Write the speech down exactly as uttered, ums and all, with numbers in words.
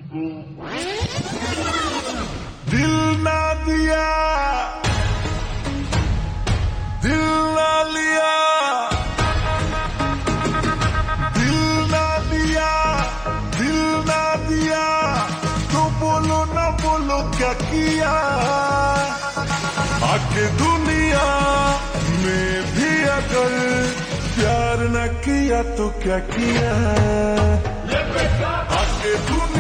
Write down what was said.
दिल ना दिया, दिल ना लिया, दिल ना दिया, दिल ना दिया, तो बोलो ना बोलो क्या किया। आके दुनिया में भी अगर प्यार न किया तो क्या किया। आके दुनिया